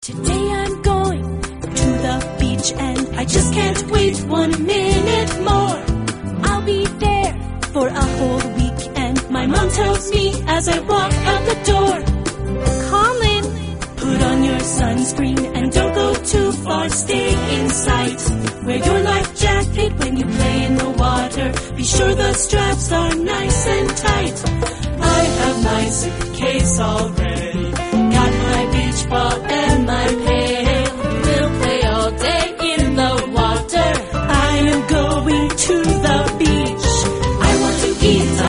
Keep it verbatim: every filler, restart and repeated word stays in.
Today I'm going to the beach and I just can't wait one minute more. I'll be there for a whole week and my mom tells me as I walk out the door, Colin, put on your sunscreen and don't go too far, stay in sight. Wear your life jacket when you play in the water, be sure the straps are nice and tight. I have my suitcase all ready.